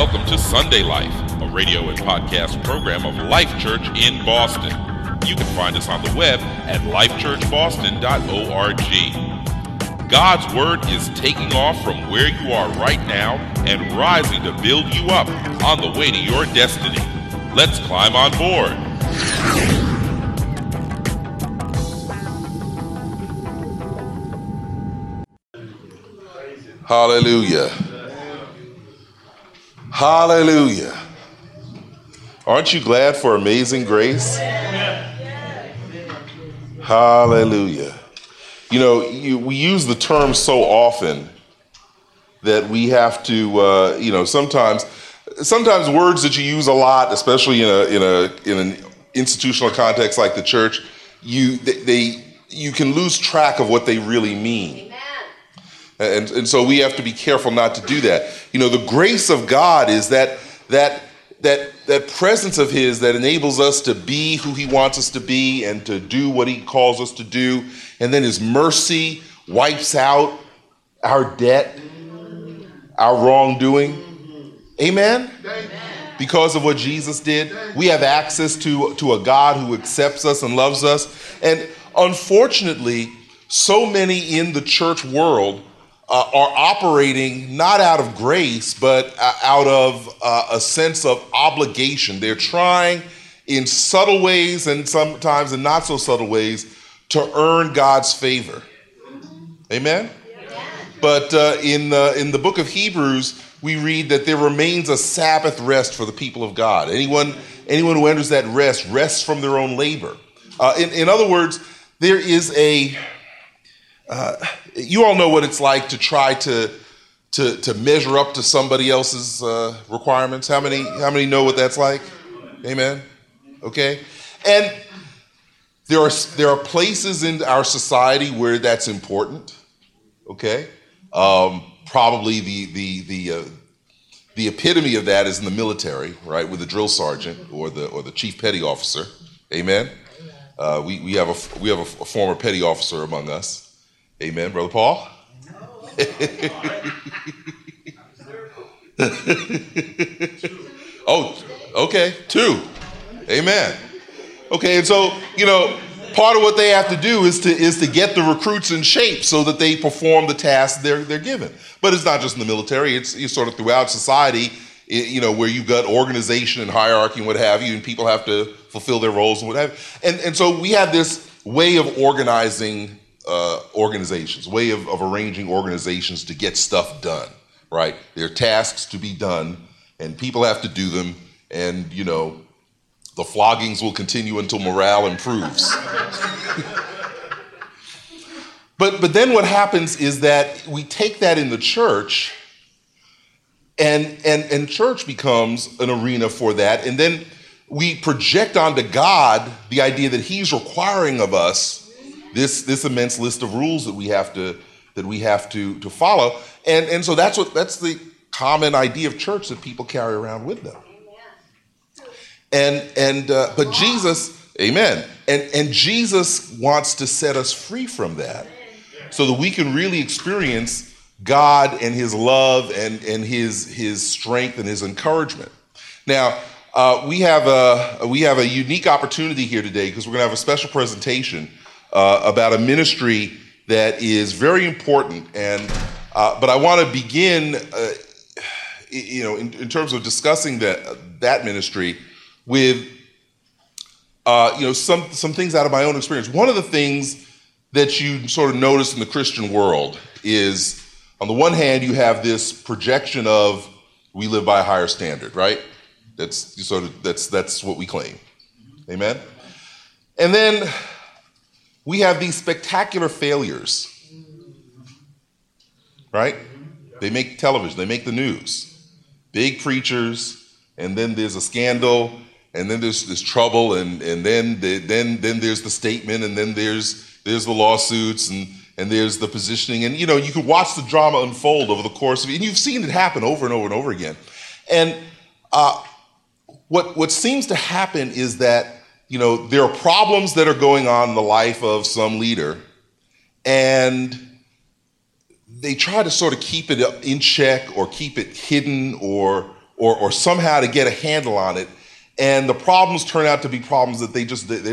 Welcome to Sunday Life, a radio and podcast program of Life Church in Boston. You can find us on the web at lifechurchboston.org. God's Word is taking off from where you are right now and rising to build you up on the way to your destiny. Let's climb on board. Hallelujah. Hallelujah. Aren't you glad for amazing grace? Hallelujah. You know, we use the term so often that we have to, sometimes words that you use a lot, especially in an institutional context like the church, you can lose track of what they really mean. And so we have to be careful not to do that. You know, the grace of God is that presence of His that enables us to be who He wants us to be and to do what He calls us to do. And then His mercy wipes out our debt, our wrongdoing. Amen? Because of what Jesus did, we have access to a God who accepts us and loves us. And unfortunately, so many in the church world are operating not out of grace, but out of a sense of obligation. They're trying in subtle ways and sometimes in not so subtle ways to earn God's favor. Amen? But in the book of Hebrews, we read that there remains a Sabbath rest for the people of God. Anyone who enters that rest rests from their own labor. In other words, there is you all know what it's like to try to measure up to somebody else's requirements. How many know what that's like? Amen. Okay. And there are places in our society where that's important. Okay. Probably the epitome of that is in the military, right, with the drill sergeant or the chief petty officer. Amen. We have a former petty officer among us. Amen, Brother Paul. Oh, okay, 2. Amen. Okay, and so, part of what they have to do is to get the recruits in shape so that they perform the tasks they're given. But it's not just in the military, it's sort of throughout society, where you've got organization and hierarchy and what have you, and people have to fulfill their roles and what have you. And so we have this way of organizing organizations, way of arranging organizations to get stuff done, right? There are tasks to be done, and people have to do them, and, the floggings will continue until morale improves. But then what happens is that we take that in the church, and church becomes an arena for that, and then we project onto God the idea that He's requiring of us this immense list of rules that we have to follow, and so that's the common idea of church that people carry around with them. But Jesus, amen, and Jesus wants to set us free from that, so that we can really experience God and His love and His strength and His encouragement. Now, we have a unique opportunity here today because we're going to have a special presentation about a ministry that is very important, but I want to begin, in terms of discussing that ministry with, some things out of my own experience. One of the things that you sort of notice in the Christian world is, on the one hand, you have this projection of we live by a higher standard, right? That's what we claim, amen. And then we have these spectacular failures, right? They make television, they make the news. Big preachers, and then there's a scandal, and then there's trouble, and then there's the statement, and then there's the lawsuits, and there's the positioning, and you can watch the drama unfold over the course of it, and you've seen it happen over and over and over again. And what seems to happen is that there are problems that are going on in the life of some leader, and they try to sort of keep it in check or keep it hidden or or somehow to get a handle on it, and the problems turn out to be problems that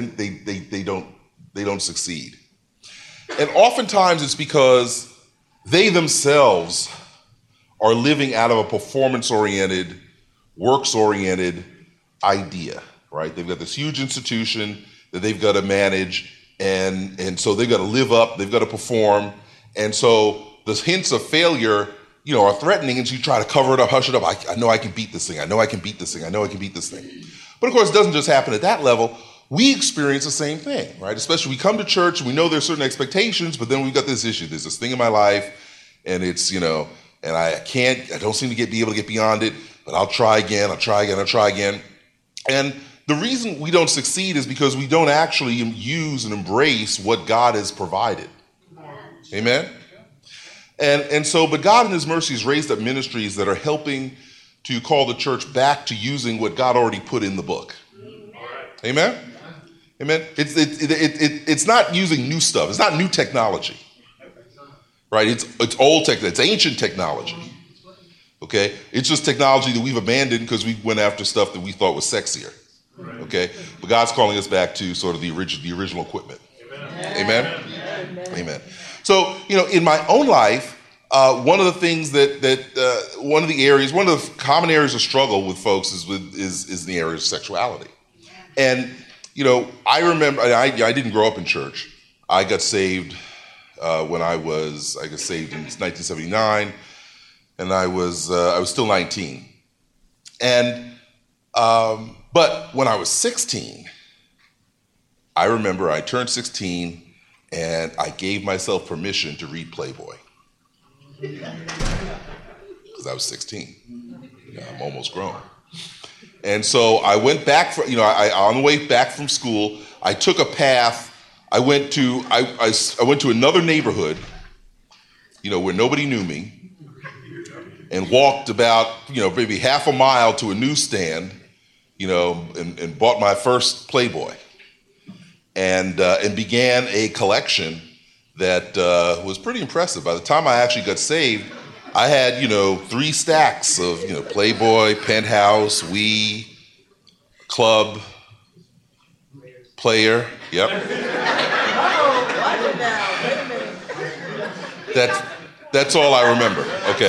they don't succeed. And oftentimes it's because they themselves are living out of a performance-oriented, works-oriented idea, right? They've got this huge institution that they've got to manage, and so they've got to live up, they've got to perform, and so the hints of failure, are threatening, and so you try to cover it up, hush it up. I know I can beat this thing. I know I can beat this thing. I know I can beat this thing. But of course, it doesn't just happen at that level. We experience the same thing, right? Especially we come to church and we know there's certain expectations, but then we've got this issue. There's this thing in my life, and it's, and I don't seem to be able to get beyond it, but I'll try again. And the reason we don't succeed is because we don't actually use and embrace what God has provided. Amen? But God in his mercy has raised up ministries that are helping to call the church back to using what God already put in the book. Amen? Amen? It's not using new stuff. It's not new technology. Right? It's old technology. It's ancient technology. Okay? It's just technology that we've abandoned because we went after stuff that we thought was sexier. Okay? But God's calling us back to sort of the original equipment. Amen? Amen. So, in my own life, one of the things one of the common areas of struggle with folks is in the area of sexuality. And, I remember, I didn't grow up in church. I got saved when I got saved in 1979, and I was still 19. And, but when I was 16, I remember I turned 16 and I gave myself permission to read Playboy. Because I was 16. I'm almost grown. And so I went back, on the way back from school, I took a path. I went to another neighborhood, where nobody knew me, and walked about, maybe half a mile to a newsstand, and bought my first Playboy, and began a collection that was pretty impressive. By the time I actually got saved, I had, 3 stacks of, Playboy, Penthouse, Wii, Club, Player. Yep. That's all I remember.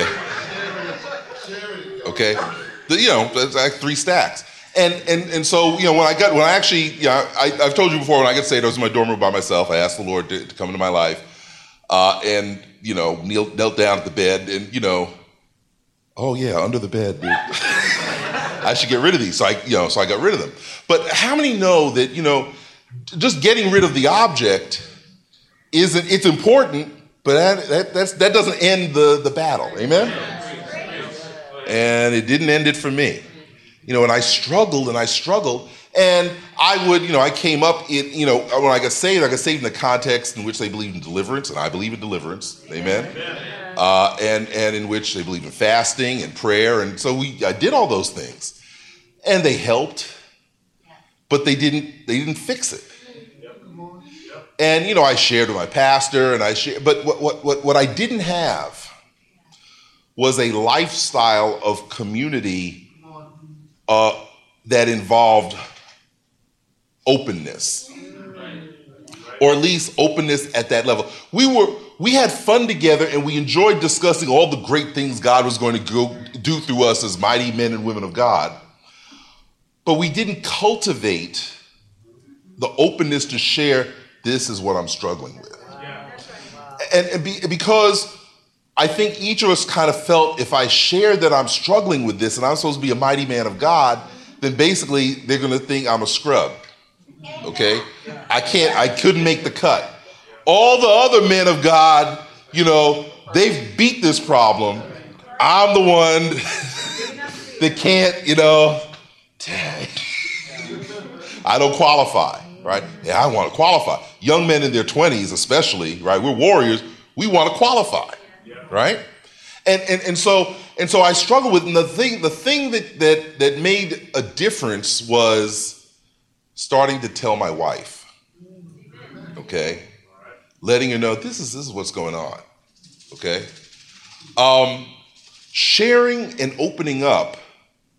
Okay. That's like 3 stacks. And so, I've told you before, when I got saved, I was in my dorm room by myself. I asked the Lord to come into my life, and knelt down at the bed, and oh yeah, under the bed, dude. I should get rid of these. So I got rid of them. But how many know that just getting rid of the object it's important, but that doesn't end the battle. Amen? And it didn't end it for me. And I struggled, and I came up in, when I got saved in the context in which they believed in deliverance, and I believe in deliverance. Amen? And in which they believed in fasting and prayer, and so I did all those things, and they helped, but they didn't fix it. And I shared with my pastor, but what I didn't have was a lifestyle of community that involved openness, or at least openness at that level. We had fun together, and we enjoyed discussing all the great things God was going to do through us as mighty men and women of God. But we didn't cultivate the openness to share, this is what I'm struggling with. Because I think each of us kind of felt, if I share that I'm struggling with this and I'm supposed to be a mighty man of God, then basically they're going to think I'm a scrub. Okay? I couldn't make the cut. All the other men of God, they've beat this problem. I'm the one that can't, I don't qualify, right? Yeah, I want to qualify. Young men in their 20s especially, right? We're warriors. We want to qualify, right? And so I struggled with, and the thing that made a difference was starting to tell my wife, okay? Letting her know this is what's going on, okay? Sharing and opening up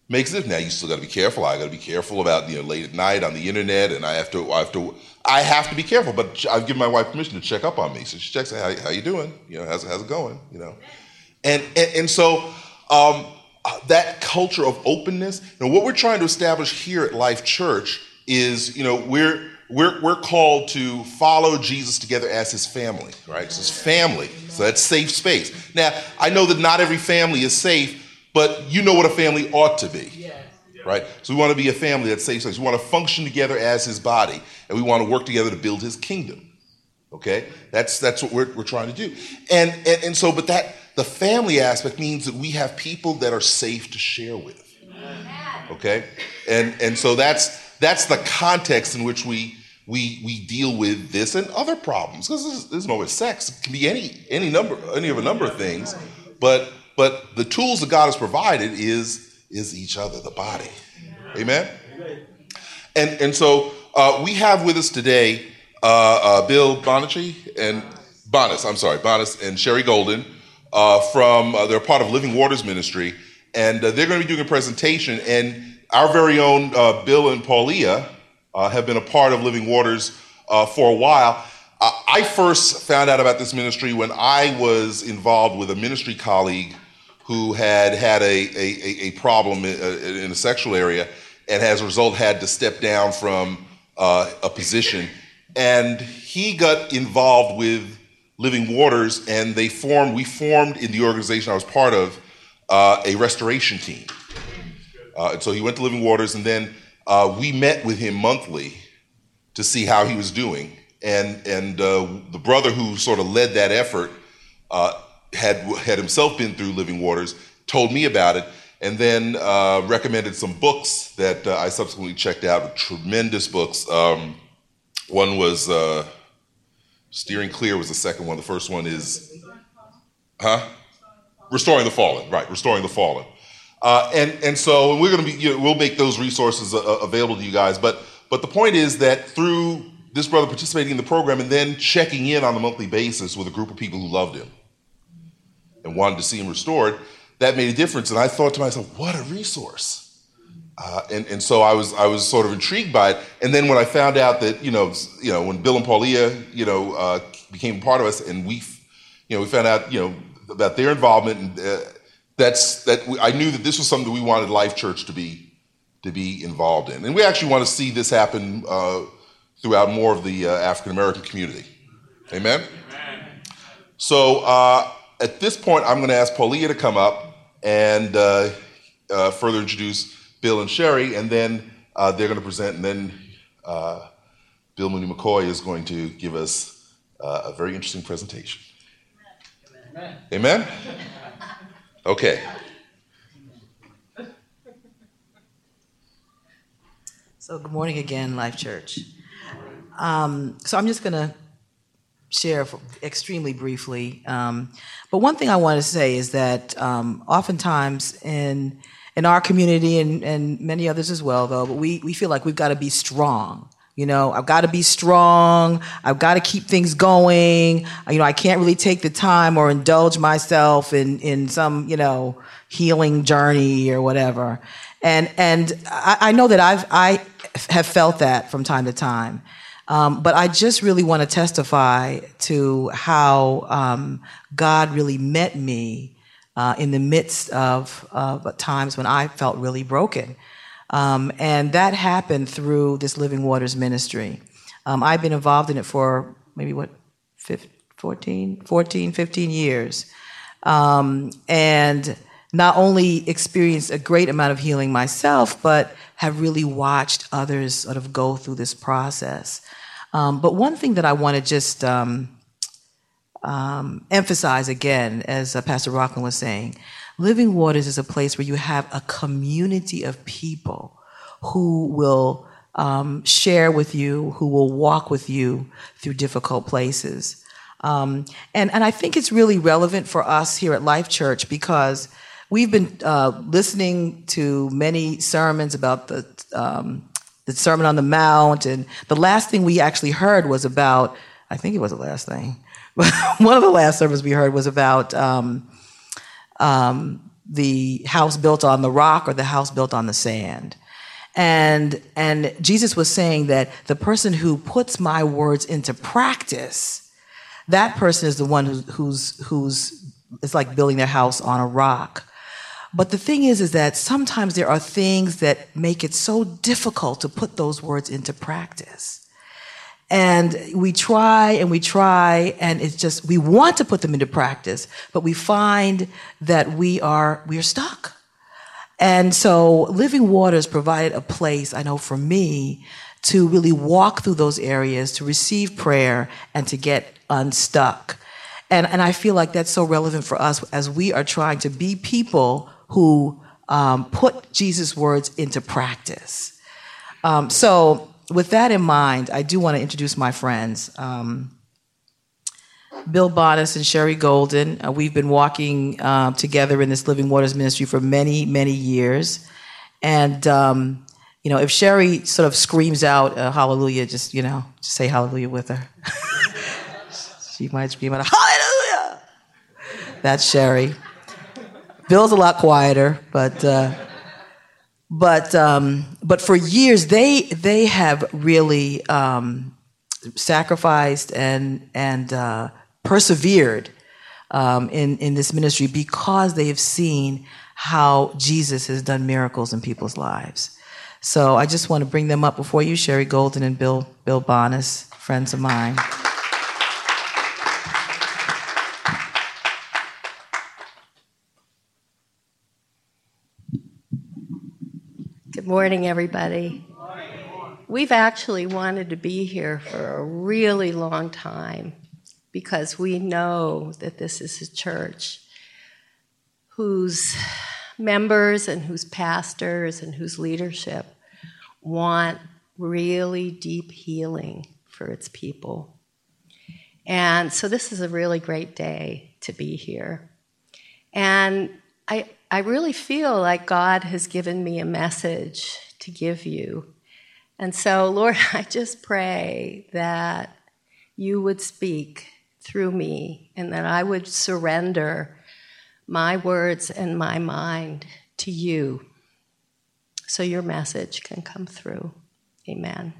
makes it. Now you still got to be careful. I got to be careful about late at night on the internet, and I have to be careful. But I've given my wife permission to check up on me, so she checks, how you doing? How's it going? And so that culture of openness. What we're trying to establish here at Life Church is we're called to follow Jesus together as his family, right? It's his family, so that's safe space. Now I know that not every family is safe. But you know what a family ought to be, right? So we want to be a family that's safe. We want to function together as his body, and we want to work together to build his kingdom. Okay, that's what we're trying to do. And so, but the family aspect means that we have people that are safe to share with. Okay, and so that's the context in which we deal with this and other problems. Because there's no sex. It can be any of a number of things, but the tools that God has provided is each other, the body. Amen? And so we have with us today Bill Bonis and Sherry Golden they're part of Living Waters Ministry, and they're going to be doing a presentation. And our very own Bill and Paulia have been a part of Living Waters for a while. I first found out about this ministry when I was involved with a ministry colleague who had a problem in a sexual area, and as a result had to step down from a position. And he got involved with Living Waters, and we formed in the organization I was part of a restoration team. And so he went to Living Waters, and then we met with him monthly to see how he was doing. And the brother who sort of led that effort had himself been through Living Waters, told me about it, and then recommended some books that I subsequently checked out. Tremendous books. One was Steering Clear was the second one. The first one is Restoring the Fallen. Right, Restoring the Fallen. And so we're going to be we'll make those resources available to you guys. But the point is that through this brother participating in the program and then checking in on a monthly basis with a group of people who loved him and wanted to see him restored, that made a difference. And I thought to myself, what a resource. And so I was sort of intrigued by it. And then when I found out that, when Bill and Paulia, became part of us, and we found out, about their involvement, and I knew that this was something that we wanted Life Church to be involved in. And we actually want to see this happen throughout more of the African American community. Amen? Amen. So at this point, I'm going to ask Paulia to come up and further introduce Bill and Sherry, and then they're going to present, and then Bill Mooney McCoy is going to give us a very interesting presentation. Amen? Amen? Okay. So good morning again, Life Church. So I'm just going to share extremely briefly. But one thing I want to say is that oftentimes in our community and many others as well, though, but we feel like we've got to be strong. I've got to be strong. I've got to keep things going. I can't really take the time or indulge myself in some, healing journey or whatever. And I know that I have felt that from time to time. But I just really want to testify to how God really met me in the midst of times when I felt really broken. And that happened through this Living Waters ministry. I've been involved in it for maybe 15 years. And not only experienced a great amount of healing myself, but have really watched others sort of go through this process. But one thing that I want to just emphasize again, as Pastor Rockland was saying, Living Waters is a place where you have a community of people who will share with you, who will walk with you through difficult places. And I think it's really relevant for us here at Life Church because we've been listening to many sermons about the Sermon on the Mount, and the last thing we actually heard was about, I think it was the last thing, but one of the last sermons we heard was about the house built on the rock or the house built on the sand. And Jesus was saying that the person who puts my words into practice, that person is the one who's it's like building their house on a rock. But the thing is that sometimes there are things that make it so difficult to put those words into practice. And we try, and it's just, we want to put them into practice, but we find that we are stuck. And so Living Waters provided a place, I know for me, to really walk through those areas, to receive prayer, and to get unstuck. And I feel like that's so relevant for us as we are trying to be people who put Jesus' words into practice. So with that in mind, I do want to introduce my friends. Bill Bonis and Sherry Golden. We've been walking together in this Living Waters ministry for many, many years. And, if Sherry sort of screams out hallelujah, just say hallelujah with her. She might scream out, hallelujah! That's Sherry. Bill's a lot quieter, but for years they have really sacrificed and persevered in this ministry because they have seen how Jesus has done miracles in people's lives. So I just want to bring them up before you, Sherry Golden and Bill Bonis, friends of mine. Good morning, everybody. We've actually wanted to be here for a really long time because we know that this is a church whose members and whose pastors and whose leadership want really deep healing for its people. And so this is a really great day to be here. And I really feel like God has given me a message to give you. And so, Lord, I just pray that you would speak through me and that I would surrender my words and my mind to you so your message can come through. Amen.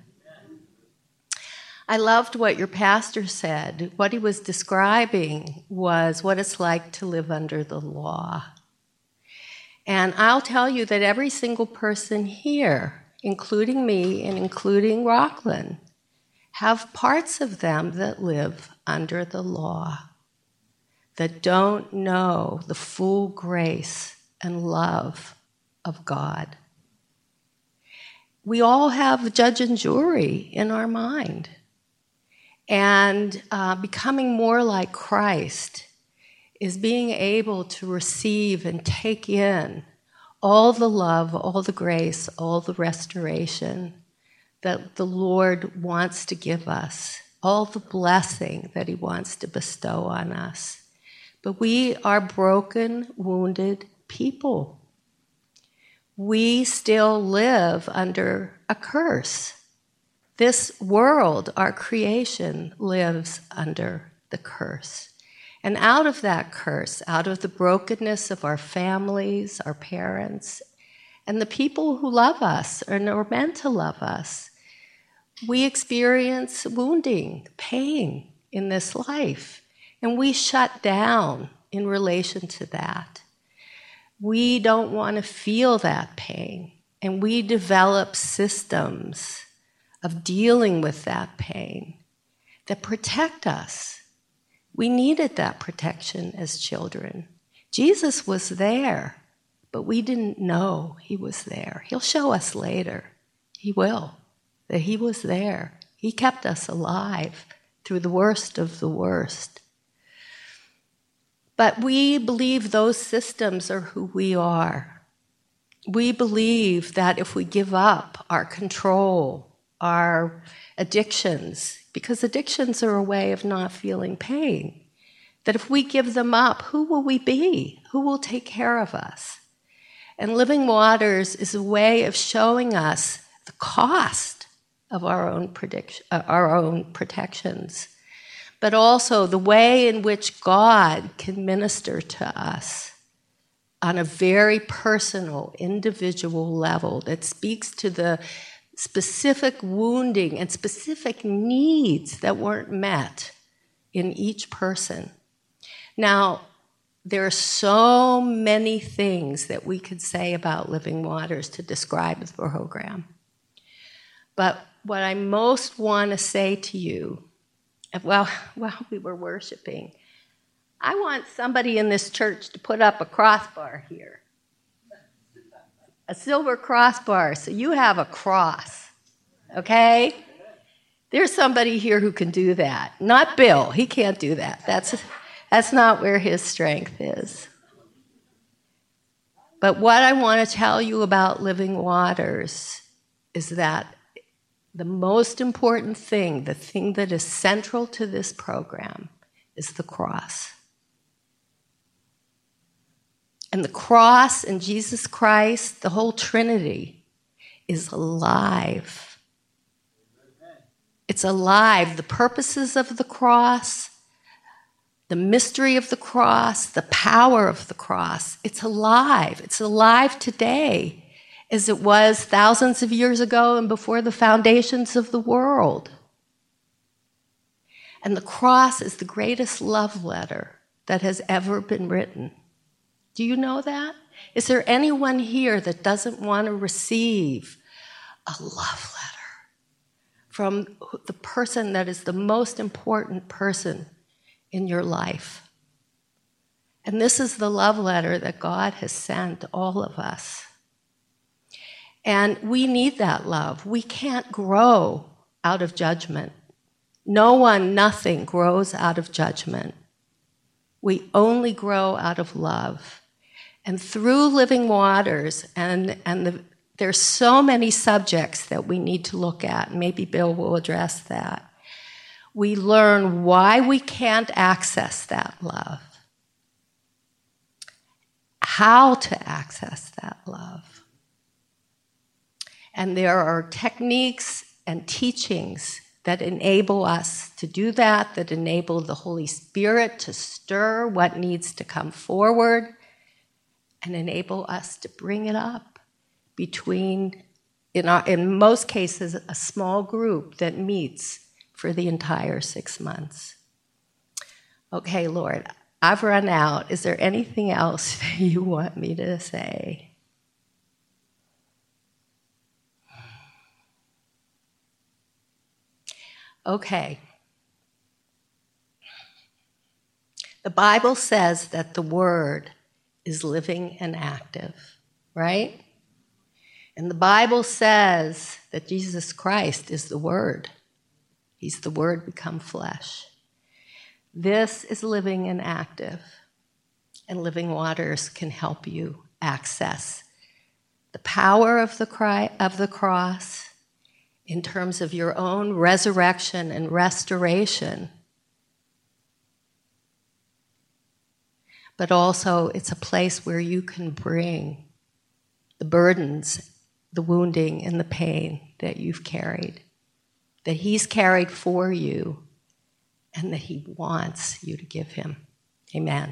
I loved what your pastor said. What he was describing was what it's like to live under the law. And I'll tell you that every single person here, including me and including Rockland, have parts of them that live under the law, that don't know the full grace and love of God. We all have judge and jury in our mind. And becoming more like Christ is being able to receive and take in all the love, all the grace, all the restoration that the Lord wants to give us, all the blessing that he wants to bestow on us. But we are broken, wounded people. We still live under a curse. This world, our creation, lives under the curse. And out of that curse, out of the brokenness of our families, our parents, and the people who love us and are meant to love us, we experience wounding, pain in this life. And we shut down in relation to that. We don't want to feel that pain. And we develop systems of dealing with that pain that protect us. We needed that protection as children. Jesus was there, but we didn't know he was there. He'll show us later. He will, that he was there. He kept us alive through the worst of the worst. But we believe those systems are who we are. We believe that if we give up our control, our addictions, because addictions are a way of not feeling pain, that if we give them up, who will we be? Who will take care of us? And Living Waters is a way of showing us the cost of our own protections, but also the way in which God can minister to us on a very personal, individual level that speaks to the specific wounding and specific needs that weren't met in each person. Now, there are so many things that we could say about Living Waters to describe the program. But what I most want to say to you, while we were worshiping, I want somebody in this church to put up a crossbar here. A silver crossbar, so you have a cross, okay? There's somebody here who can do that. Not Bill, he can't do that. That's not where his strength is. But what I want to tell you about Living Waters is that the most important thing, the thing that is central to this program, is the cross. And the cross and Jesus Christ, the whole Trinity, is alive. It's alive. The purposes of the cross, the mystery of the cross, the power of the cross, it's alive. It's alive today as it was thousands of years ago and before the foundations of the world. And the cross is the greatest love letter that has ever been written. Do you know that? Is there anyone here that doesn't want to receive a love letter from the person that is the most important person in your life? And this is the love letter that God has sent all of us. And we need that love. We can't grow out of judgment. No one, nothing grows out of judgment. We only grow out of love. And through Living Waters, there's so many subjects that we need to look at, and maybe Bill will address that. We learn why we can't access that love, how to access that love. And there are techniques and teachings that enable us to do that, that enable the Holy Spirit to stir what needs to come forward, and enable us to bring it up between, in most cases, a small group that meets for the entire 6 months. Okay, Lord, I've run out. Is there anything else that you want me to say? Okay. The Bible says that the Word is living and active, right? And the Bible says that Jesus Christ is the Word. He's the Word become flesh. This is living and active, and Living Waters can help you access the power of the cross in terms of your own resurrection and restoration. But also, it's a place where you can bring the burdens, the wounding, and the pain that you've carried, that He's carried for you, and that He wants you to give Him. Amen.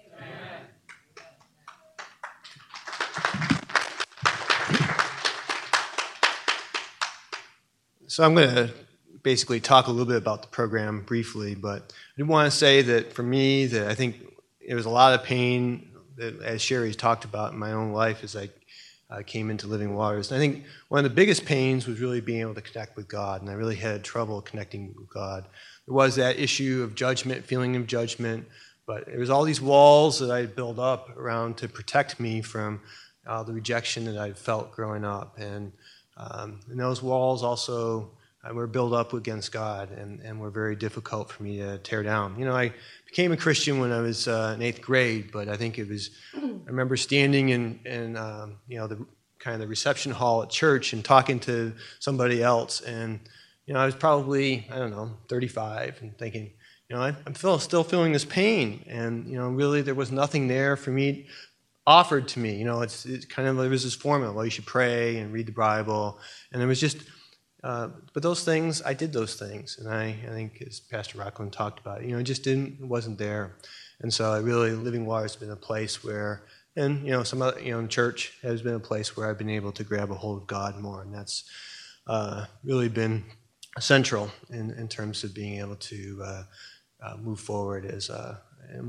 So I'm going to basically talk a little bit about the program briefly, but I do want to say that for me, that I think there was a lot of pain that, as Sherry's talked about in my own life as I came into Living Waters. And I think one of the biggest pains was really being able to connect with God, and I really had trouble connecting with God. There was that issue of judgment, feeling of judgment, but there was all these walls that I had built up around to protect me from the rejection that I felt growing up. And those walls also were built up against God and were very difficult for me to tear down. I became a Christian when I was in 8th grade, but I think it was, I remember standing in the kind of the reception hall at church and talking to somebody else, and I was probably, 35, and thinking, I'm still feeling this pain, and really there was nothing there for me offered to me. It's kind of, there was this formula, well, you should pray and read the Bible, and it was just, but those things, I did those things, and I think, as Pastor Rockland talked about, it just wasn't there. And so Living Water has been a place where And some other, church has been a place where I've been able to grab a hold of God more, and that's really been central in terms of being able to move forward as a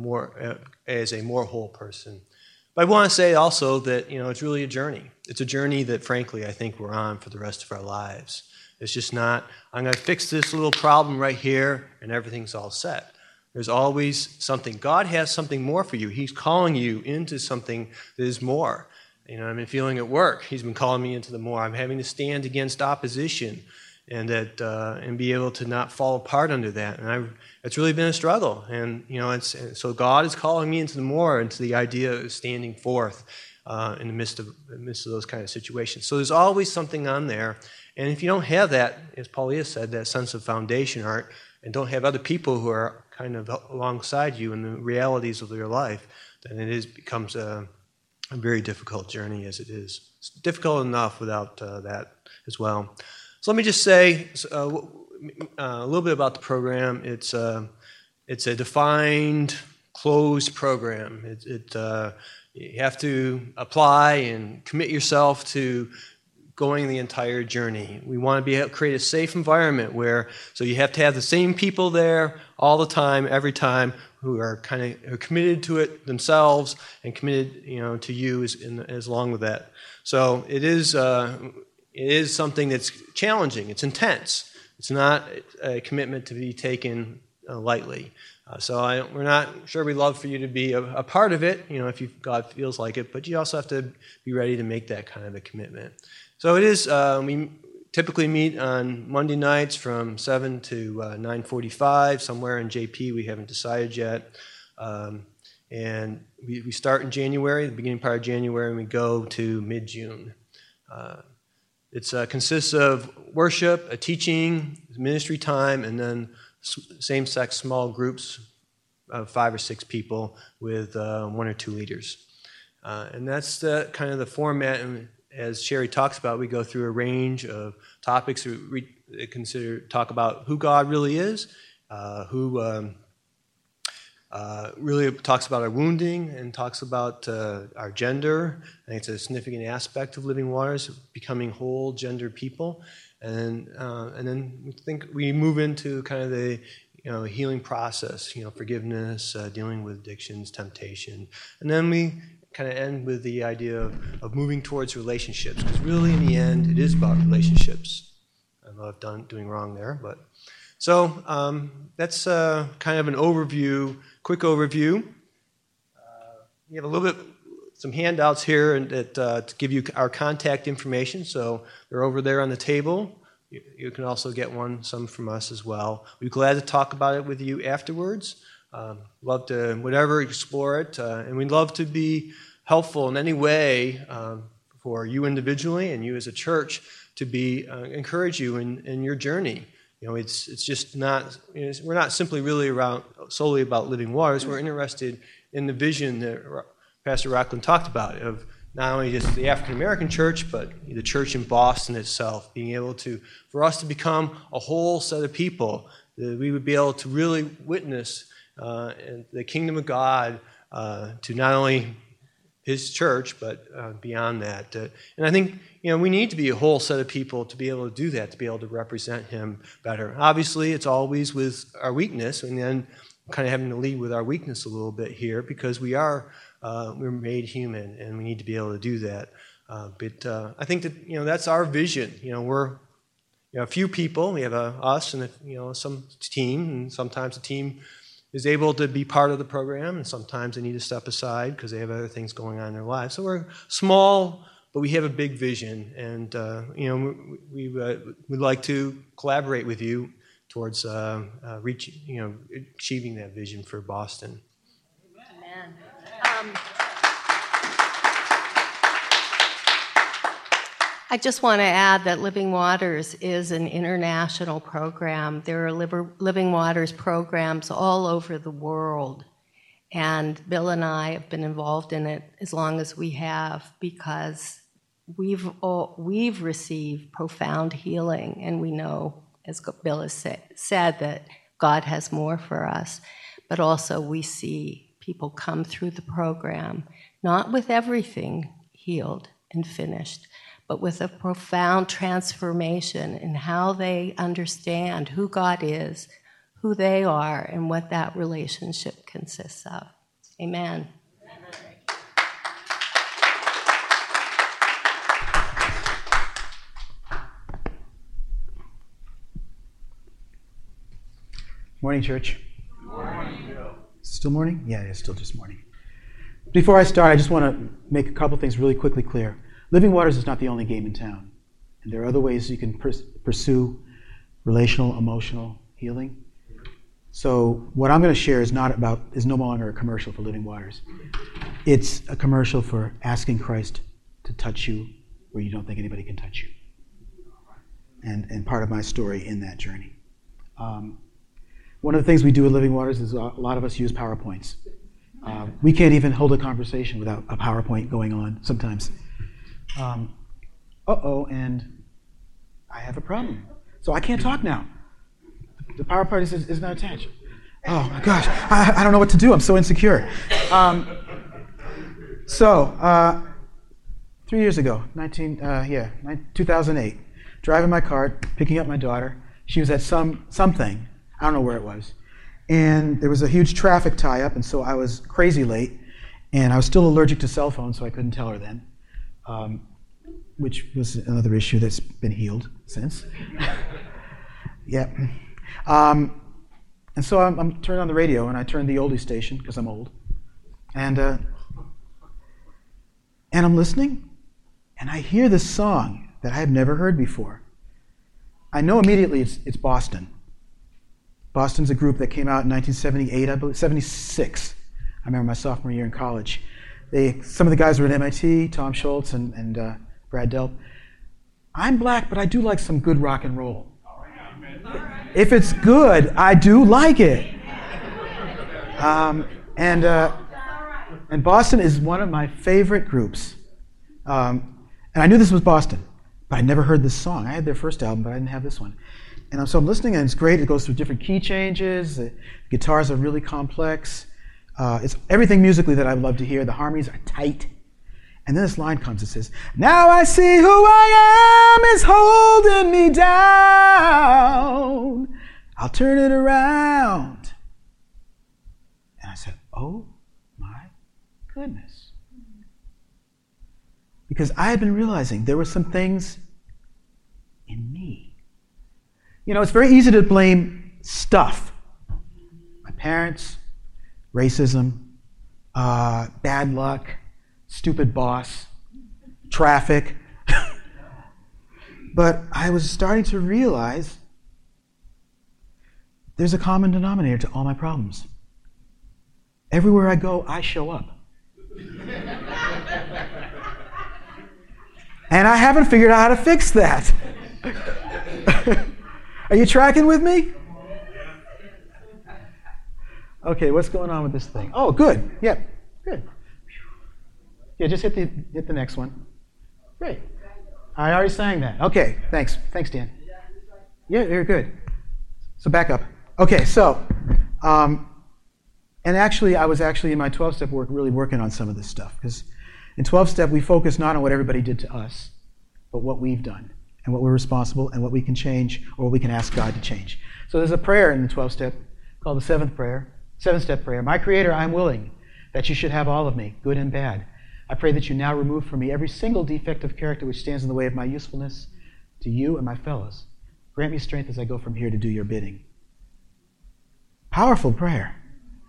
more whole person. But I want to say also that it's really a journey. It's a journey that, frankly, I think we're on for the rest of our lives. It's just not, I'm going to fix this little problem right here and everything's all set. There's always something. God has something more for you. He's calling you into something that is more. I've been feeling at work. He's been calling me into the more. I'm having to stand against opposition and be able to not fall apart under that. And it's really been a struggle. And so God is calling me into the more, into the idea of standing forth in the midst of those kind of situations. So there's always something on there. And if you don't have that, as Paulia said, that sense of foundation art, and don't have other people who are kind of alongside you in the realities of your life, then it becomes a very difficult journey as it is. It's difficult enough without that as well. So let me just say a little bit about the program. It's a defined, closed program. You have to apply and commit yourself to going the entire journey. We want to create a safe environment so you have to have the same people there all the time, every time, who are committed to it themselves and committed, to you as along with that. So it is something that's challenging. It's intense. It's not a commitment to be taken lightly. We're not sure we'd love for you to be a part of it, if God feels like it, but you also have to be ready to make that kind of a commitment. So it is, we typically meet on Monday nights from 7 to 9:45, somewhere in JP. We haven't decided yet. And we start in January, the beginning part of January, and we go to mid-June. It consists of worship, a teaching, ministry time, and then same-sex small groups of 5 or 6 people with 1 or 2 leaders. And that's kind of the format. And as Sherry talks about, we go through a range of topics. We talk about who God really is, who really talks about our wounding and talks about our gender. I think it's a significant aspect of Living Waters, becoming whole gender people. And then we move into kind of the healing process, forgiveness, dealing with addictions, temptation. And then we kind of end with the idea of moving towards relationships, because really in the end it is about relationships. I know I've doing wrong there, but so that's kind of an overview, quick overview. We have a little bit, some handouts here to give you our contact information, so they're over there on the table. You can also get some from us as well. We'd be glad to talk about it with you afterwards. Love to explore it, and we'd love to be helpful in any way for you individually and you as a church to encourage you in your journey. It's just not. We're not simply really solely about Living Waters. We're interested in the vision that Pastor Rockland talked about of not only just the African American church, but the church in Boston itself, being able for us to become a whole set of people, that we would be able to really witness the kingdom of God to not only His church, but beyond that. And I think we need to be a whole set of people to be able to do that, to be able to represent Him better. Obviously, it's always with our weakness, and then kind of having to lead with our weakness a little bit here, because we're made human, and we need to be able to do that. But I think that that's our vision. We're a few people. We have us and some team, and sometimes the team is able to be part of the program, and sometimes they need to step aside because they have other things going on in their lives. So we're small, but we have a big vision, and we'd like to collaborate with you towards achieving that vision for Boston. Amen. I just want to add that Living Waters is an international program. There are Living Waters programs all over the world. And Bill and I have been involved in it as long as we have, because we've received profound healing, and we know, as Bill has said, that God has more for us. But also we see people come through the program, not with everything healed and finished, but with a profound transformation in how they understand who God is, who they are, and what that relationship consists of. Amen. Morning, church. Morning. Still morning? Yeah, it's still just morning. Before I start, I just want to make a couple things really quickly clear. Living Waters is not the only game in town. And there are other ways you can pursue relational, emotional healing. So what I'm going to share is no longer a commercial for Living Waters. It's a commercial for asking Christ to touch you where you don't think anybody can touch you. And part of my story in that journey. One of the things we do at Living Waters is a lot of us use PowerPoints. We can't even hold a conversation without a PowerPoint going on sometimes. And I have a problem. So I can't talk now. The PowerPoint is not attached. Oh my gosh, I don't know what to do. I'm so insecure. 3 years ago, 2008, driving my car, picking up my daughter. She was at something. I don't know where it was. And there was a huge traffic tie-up, and so I was crazy late. And I was still allergic to cell phones, so I couldn't tell her then, which was another issue that's been healed since. Yeah. And so I'm turning on the radio, and I turned the oldie station, because I'm old. And I'm listening, and I hear this song that I had never heard before. I know immediately it's Boston. Boston's a group that came out in 1978, I believe, 76. I remember my sophomore year in college. Some of the guys were at MIT, Tom Schultz and Brad Delp. I'm black, but I do like some good rock and roll. If it's good, I do like it. And Boston is one of my favorite groups. And I knew this was Boston, but I'd never heard this song. I had their first album, but I didn't have this one. And so I'm listening, and it's great. It goes through different key changes. The guitars are really complex. It's everything musically that I love to hear. The harmonies are tight. And then this line comes. It says, "Now I see who I am is holding me down. I'll turn it around." And I said, oh my goodness. Because I had been realizing there were some things in me. You know, it's very easy to blame stuff. My parents, racism, bad luck, stupid boss, traffic. But I was starting to realize there's a common denominator to all my problems. Everywhere I go, I show up. And I haven't figured out how to fix that. Are you tracking with me? Okay, what's going on with this thing? Oh, good. Yep, good. Yeah, just hit the next one. Great. I already sang that. Okay, thanks. Thanks, Dan. Yeah, you're good. So back up. Okay, so, and actually, I was actually in my 12-step work really working on some of this stuff. Because in 12-step, we focus not on what everybody did to us, but what we've done, and what we're responsible, and what we can change, or what we can ask God to change. So there's a prayer in the 12-step called the seventh step prayer. My Creator, I'm willing that you should have all of me, good and bad. I pray that you now remove from me every single defect of character which stands in the way of my usefulness to you and my fellows. Grant me strength as I go from here to do your bidding. Powerful prayer.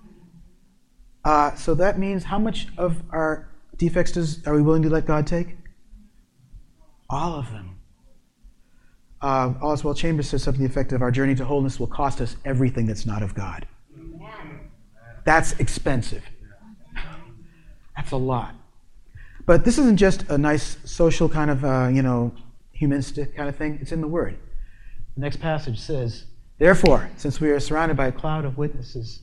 So that means how much of our defects are we willing to let God take? All of them. Oswald Chambers says something to the effect of, our journey to wholeness will cost us everything that's not of God. That's expensive. That's a lot. But this isn't just a nice social kind of, humanistic kind of thing. It's in the Word. The next passage says, therefore, since we are surrounded by such a cloud of witnesses,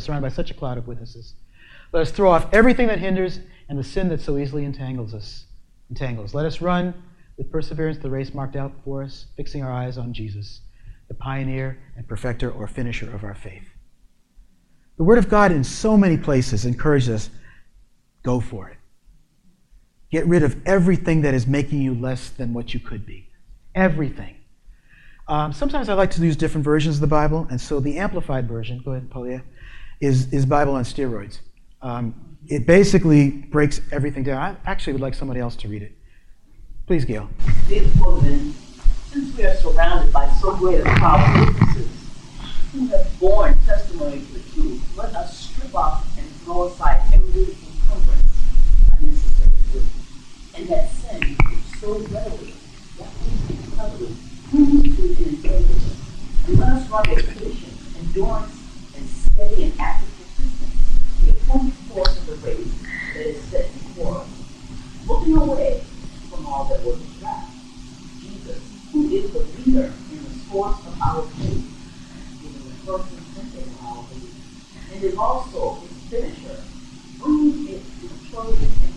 let us throw off everything that hinders and the sin that so easily entangles. Let us run with perseverance the race marked out for us, fixing our eyes on Jesus, the pioneer and perfecter or finisher of our faith. The Word of God in so many places encourages us, go for it. Get rid of everything that is making you less than what you could be. Everything. Sometimes I like to use different versions of the Bible, and so the Amplified version, go ahead, Paulia, is Bible on steroids. It basically breaks everything down. I actually would like somebody else to read it. Please, Gail. Therefore, then, since we are surrounded by so great a crowd of witnesses who have borne testimony to the truth, let us strip off and throw aside every encumbrance, unnecessary burden, and that sin which so readily, that we recovery, proves to integrity. And let us run with patience, endurance, and steady and active persistence the appointed course of the race that is set before us, looking away from all that was distract. Jesus, who is the leader and the source of our faith, giving the first and center of our belief, and is also its finisher, bringing it to maturity and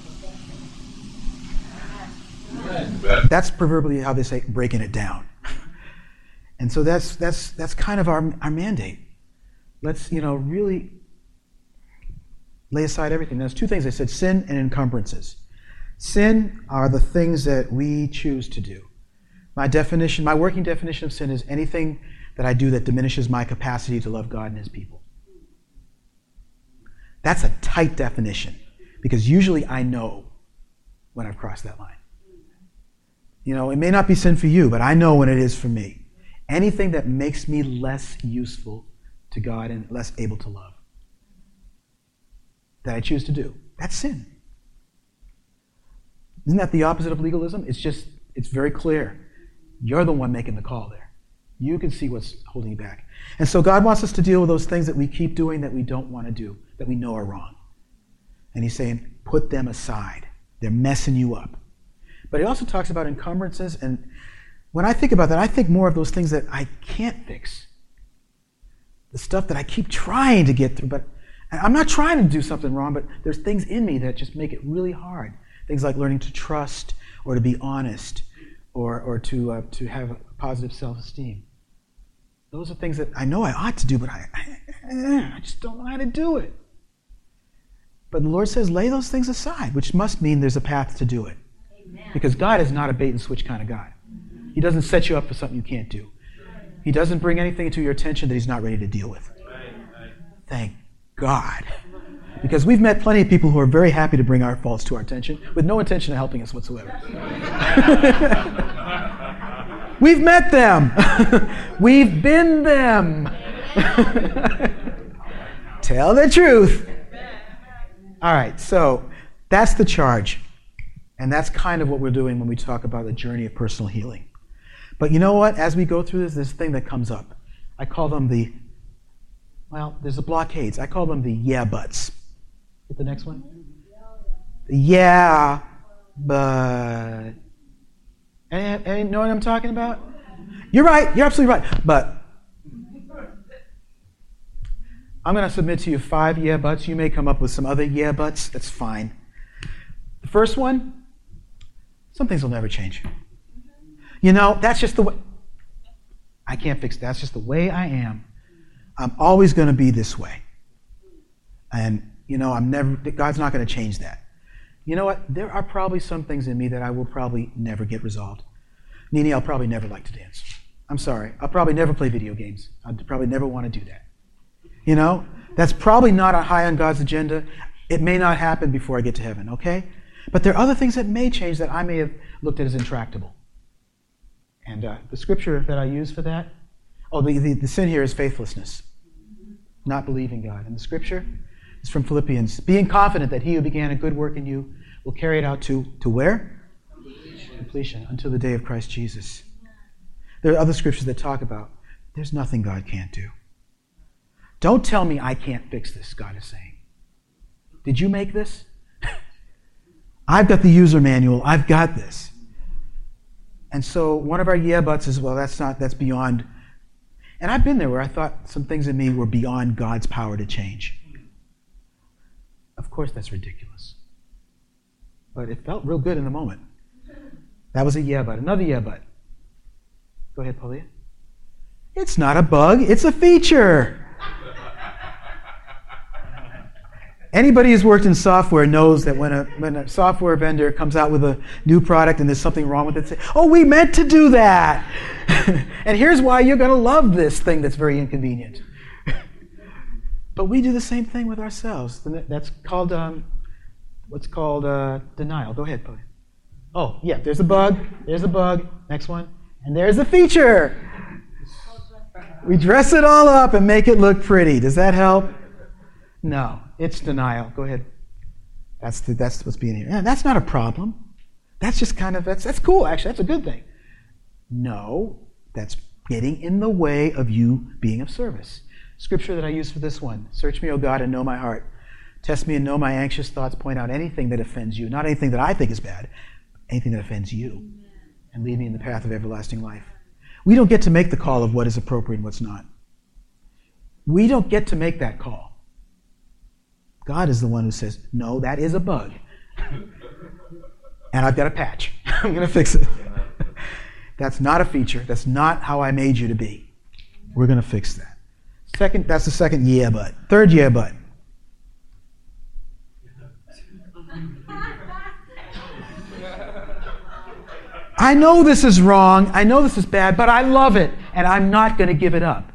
perfection. That's proverbially how they say breaking it down. And so that's kind of our mandate. Let's, really lay aside everything. There's two things I said, sin and encumbrances. Sin are the things that we choose to do. My working definition of sin is anything that I do that diminishes my capacity to love God and His people. That's a tight definition, because usually I know when I've crossed that line. It may not be sin for you, but I know when it is for me. Anything that makes me less useful to God and less able to love, that I choose to do, that's sin. Isn't that the opposite of legalism? It's very clear. You're the one making the call there. You can see what's holding you back. And so God wants us to deal with those things that we keep doing that we don't want to do, that we know are wrong. And He's saying, put them aside. They're messing you up. But He also talks about encumbrances, and when I think about that, I think more of those things that I can't fix. The stuff that I keep trying to get through, but I'm not trying to do something wrong, but there's things in me that just make it really hard. Things like learning to trust, or to be honest, or to have a positive self-esteem. Those are things that I know I ought to do, but I just don't know how to do it. But the Lord says, lay those things aside, which must mean there's a path to do it. Amen. Because God is not a bait-and-switch kind of God. He doesn't set you up for something you can't do. He doesn't bring anything to your attention that He's not ready to deal with. Thank God. Because we've met plenty of people who are very happy to bring our faults to our attention with no intention of helping us whatsoever. We've met them. We've been them. Tell the truth. All right, so that's the charge. And that's kind of what we're doing when we talk about the journey of personal healing. But you know what? As we go through this thing that comes up. I call them there's the blockades. I call them the yeah buts. Get the next one? Yeah, but... Any know what I'm talking about? You're right. You're absolutely right. But I'm going to submit to you 5 yeah buts. You may come up with some other yeah buts. That's fine. The first one, some things will never change. That's just the way. I can't fix that. That's just the way I am. I'm always going to be this way. And, God's not going to change that. You know what? There are probably some things in me that I will probably never get resolved. Nini, I'll probably never like to dance. I'm sorry. I'll probably never play video games. I'll probably never want to do that. That's probably not high on God's agenda. It may not happen before I get to heaven, okay? But there are other things that may change that I may have looked at as intractable. And the scripture that I use for that, the sin here is faithlessness, not believing God. And the scripture is from Philippians. Being confident that He who began a good work in you will carry it out to where? Completion, until the day of Christ Jesus. There are other scriptures that talk about there's nothing God can't do. Don't tell me I can't fix this, God is saying. Did you make this? I've got the user manual. I've got this. And so one of our yeah buts is, that's beyond. And I've been there where I thought some things in me were beyond God's power to change. Of course, that's ridiculous. But it felt real good in the moment. That was a yeah but. Another yeah but. Go ahead, Paulia. It's not a bug, it's a feature. Anybody who's worked in software knows that when a software vendor comes out with a new product and there's something wrong with it, say, oh, we meant to do that. And here's why you're going to love this thing that's very inconvenient. But we do the same thing with ourselves. That's called, what's called denial. Go ahead, Polly. Oh, yeah, there's a bug. There's a bug. Next one. And there's a feature. We dress it all up and make it look pretty. Does that help? No, it's denial. Go ahead. That's what's being here. Yeah, that's not a problem. That's just kind of, that's cool, actually. That's a good thing. No, that's getting in the way of you being of service. Scripture that I use for this one. Search me, O God, and know my heart. Test me and know my anxious thoughts. Point out anything that offends you. Not anything that I think is bad. Anything that offends you. And lead me in the path of everlasting life. We don't get to make the call of what is appropriate and what's not. We don't get to make that call. God is the one who says, no, that is a bug. And I've got a patch. I'm going to fix it. That's not a feature. That's not how I made you to be. We're going to fix that. That's the second yeah, but. Third yeah, but. I know this is wrong. I know this is bad, but I love it, and I'm not going to give it up.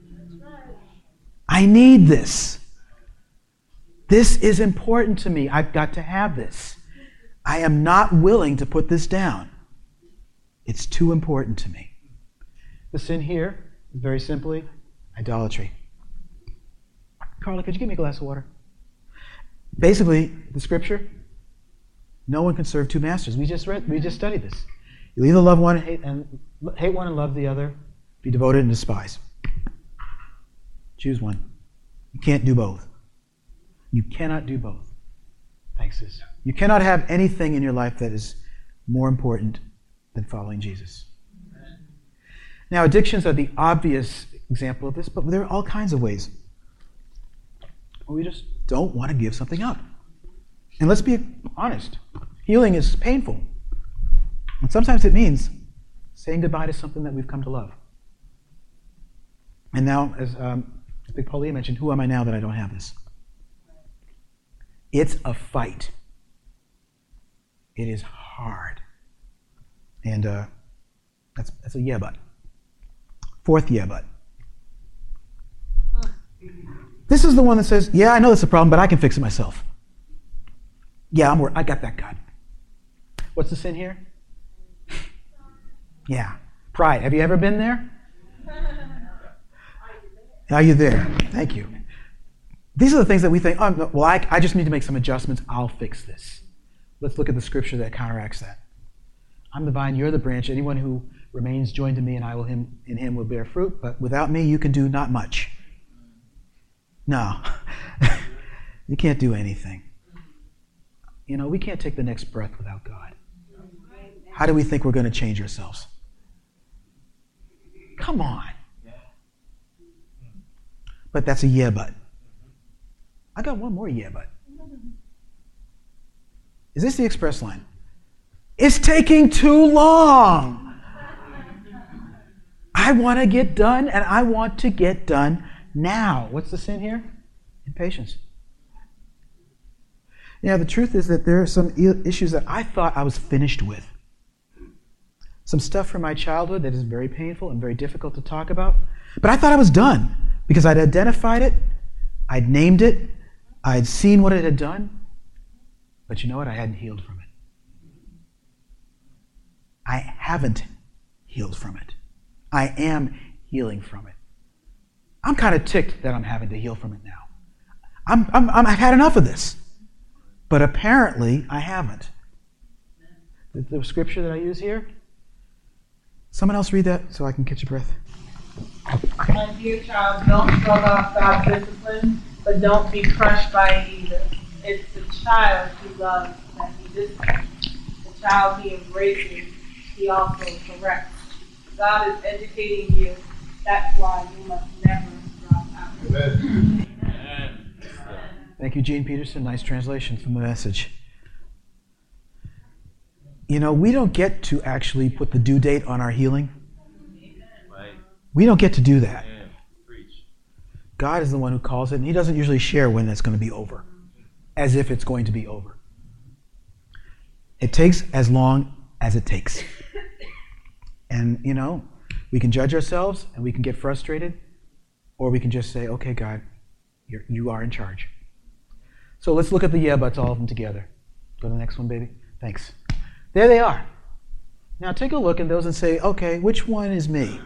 I need this. This is important to me. I've got to have this. I am not willing to put this down. It's too important to me. The sin here, very simply, idolatry. Carla, could you give me a glass of water? Basically, the scripture, no one can serve two masters. We just studied this. You either love one and hate one and love the other, be devoted and despise. Choose one. You can't do both. You cannot do both. Thanks, sis. You cannot have anything in your life that is more important than following Jesus. Now, addictions are the obvious example of this, but there are all kinds of ways where we just don't want to give something up. And let's be honest. Healing is painful. And sometimes it means saying goodbye to something that we've come to love. And now, as Big Pauline mentioned, who am I now that I don't have this? It's a fight. It is hard. And that's a yeah, but. Fourth yeah, but. This is the one that says, yeah, I know that's a problem, but I can fix it myself. Yeah, I got that, God. What's the sin here? Yeah, pride. Have you ever been there? Are you there? Thank you. These are the things that we think, oh, no, well, I just need to make some adjustments. I'll fix this. Let's look at the scripture that counteracts that. I'm the vine, you're the branch. Anyone who remains joined to me and I will in him will bear fruit. But without me, you can do not much. No. You can't do anything. You know, we can't take the next breath without God. How do we think we're going to change ourselves? Come on. But that's a yeah, but. I got one more yeah, but. Is this the express line? It's taking too long. I want to get done, and I want to get done now. What's the sin here? Impatience. Yeah, the truth is that there are some issues that I thought I was finished with. Some stuff from my childhood that is very painful and very difficult to talk about. But I thought I was done because I'd identified it, I'd named it, I'd seen what it had done. But you know what? I hadn't healed from it. I haven't healed from it. I am healing from it. I'm kind of ticked that I'm having to heal from it now. I've had enough of this. But apparently, I haven't. The scripture that I use here, someone else read that so I can catch a breath. My dear child, don't struggle off God's discipline, but don't be crushed by it either. It's the child he loves that he disciplines. The child he embraces, he also corrects. God is educating you. That's why you must never drop out. Amen. Thank you, Gene Peterson. Nice translation from the Message. You know, we don't get to actually put the due date on our healing. We don't get to do that. God is the one who calls it, and he doesn't usually share when that's going to be over. as if it's going to be over. It takes as long as it takes. And, we can judge ourselves and we can get frustrated, or we can just say, okay, God, you are in charge. So let's look at the yeah buts, all of them together. Go to the next one, baby. Thanks. There they are. Now take a look at those and say, okay, which one is me?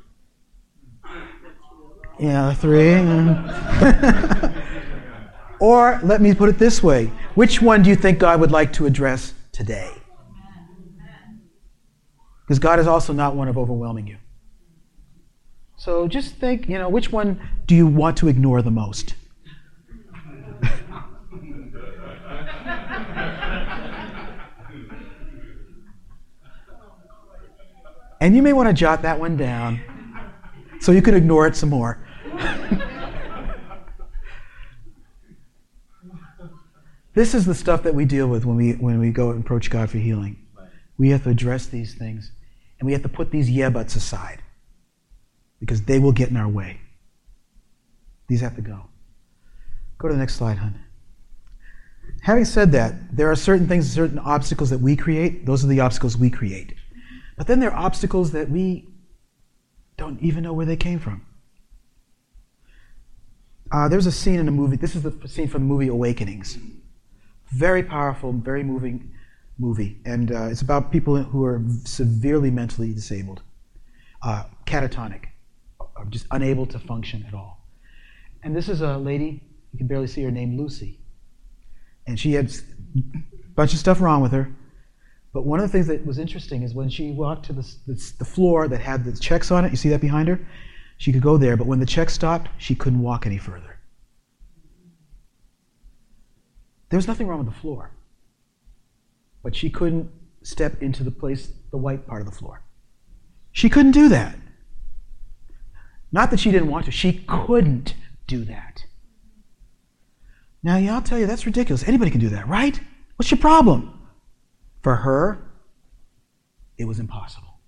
Yeah, 3. Or let me put it this way. Which one do you think God would like to address today? Because God is also not one of overwhelming you. So just think, which one do you want to ignore the most? And you may want to jot that one down so you can ignore it some more. This is the stuff that we deal with when we go and approach God for healing. We have to address these things, and we have to put these yeah buts aside because they will get in our way. These have to go. Go to the next slide, hon. Having said that, there are certain things, certain obstacles that we create. Those are the obstacles we create. But then there are obstacles that we don't even know where they came from. There's a scene in a movie. This is the scene from the movie Awakenings. Very powerful, very moving movie. And it's about people who are severely mentally disabled, catatonic, or just unable to function at all. And this is a lady, you can barely see her, named Lucy. And she had a bunch of stuff wrong with her. But one of the things that was interesting is when she walked to the floor that had the checks on it, you see that behind her? She could go there, but when the check stopped, she couldn't walk any further. There was nothing wrong with the floor. But she couldn't step into the white part of the floor. She couldn't do that. Not that she didn't want to, she couldn't do that. Now, I'll tell you, that's ridiculous. Anybody can do that, right? What's your problem? For her, it was impossible.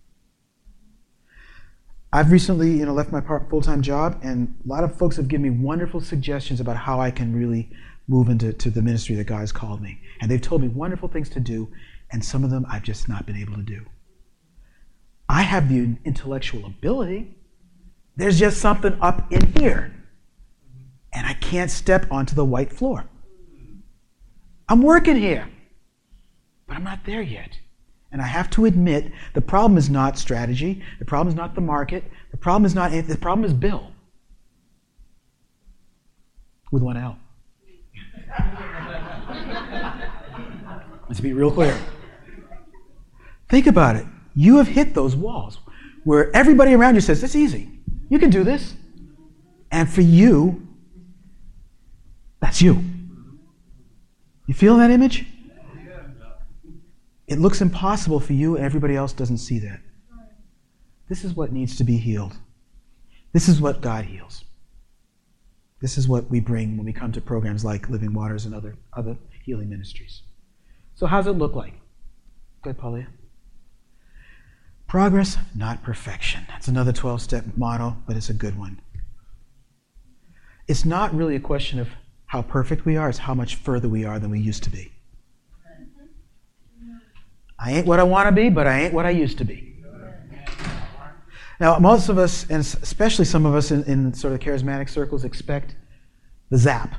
I've recently, left my full-time job, and a lot of folks have given me wonderful suggestions about how I can really move into the ministry that God has called me. And they've told me wonderful things to do, and some of them I've just not been able to do. I have the intellectual ability. There's just something up in here, and I can't step onto the white floor. I'm working here. But I'm not there yet. And I have to admit, the problem is not strategy. The problem is not the market. The problem is Bill. With one L. Let's be real clear. Think about it. You have hit those walls where everybody around you says, "It's easy. You can do this." And for you, that's you. You feel that image? It looks impossible for you, and everybody else doesn't see that. This is what needs to be healed. This is what God heals. This is what we bring when we come to programs like Living Waters and other healing ministries. So how does it look like? Good, Paulia. Progress, not perfection. That's another 12-step motto, but it's a good one. It's not really a question of how perfect we are, it's how much further we are than we used to be. I ain't what I want to be, but I ain't what I used to be. Now, most of us, and especially some of us in sort of charismatic circles, expect the zap.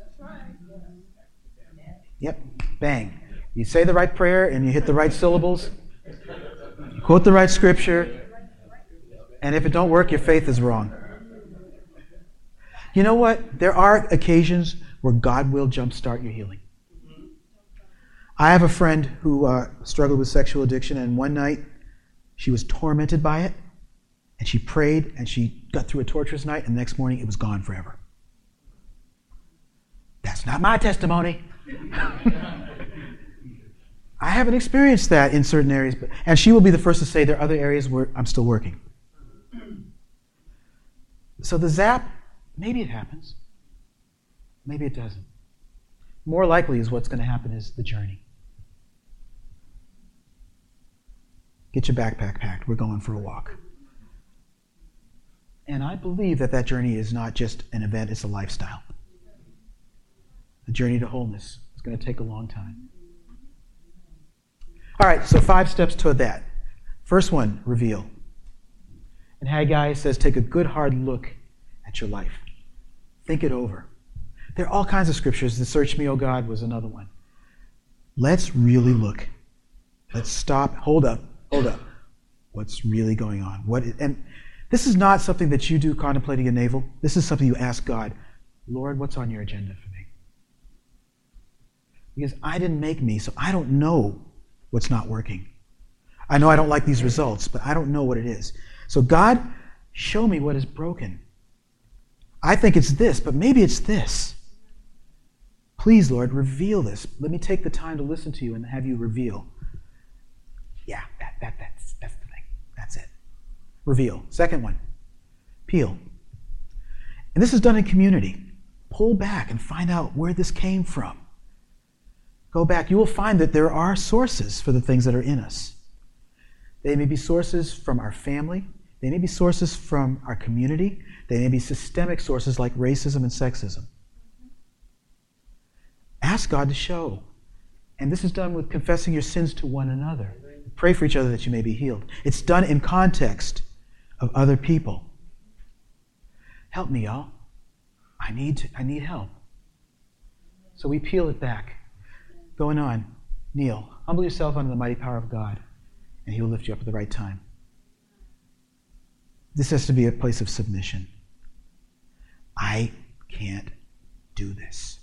Yep, bang. You say the right prayer and you hit the right syllables. You quote the right scripture. And if it don't work, your faith is wrong. You know what? There are occasions where God will jumpstart your healing. I have a friend who struggled with sexual addiction, and one night she was tormented by it, and she prayed, and she got through a torturous night, and the next morning it was gone forever. That's not my testimony. I haven't experienced that in certain areas, and she will be the first to say there are other areas where I'm still working. So the zap, maybe it happens. Maybe it doesn't. More likely is what's going to happen is the journey. Get your backpack packed. We're going for a walk. And I believe that journey is not just an event, it's a lifestyle. The journey to wholeness is going to take a long time. All right, so 5 steps toward that. First one, reveal. And Haggai says, take a good hard look at your life. Think it over. There are all kinds of scriptures. The search me, O God, was another one. Let's really look. Let's stop. Hold up. What's really going on? And this is not something that you do contemplating a navel. This is something you ask God, Lord, what's on your agenda for me? Because I didn't make me, so I don't know what's not working. I know I don't like these results, but I don't know what it is. So God, show me what is broken. I think it's this, but maybe it's this. Please, Lord, reveal this. Let me take the time to listen to you and have you reveal. Yeah, that's the thing. That's it. Reveal. Second one, peel. And this is done in community. Pull back and find out where this came from. Go back. You will find that there are sources for the things that are in us. They may be sources from our family. They may be sources from our community. They may be systemic sources like racism and sexism. Ask God to show. And this is done with confessing your sins to one another. Pray for each other that you may be healed. It's done in context of other people. Help me, y'all. I need help. So we peel it back. Going on. Kneel. Humble yourself under the mighty power of God, and He will lift you up at the right time. This has to be a place of submission. I can't do this.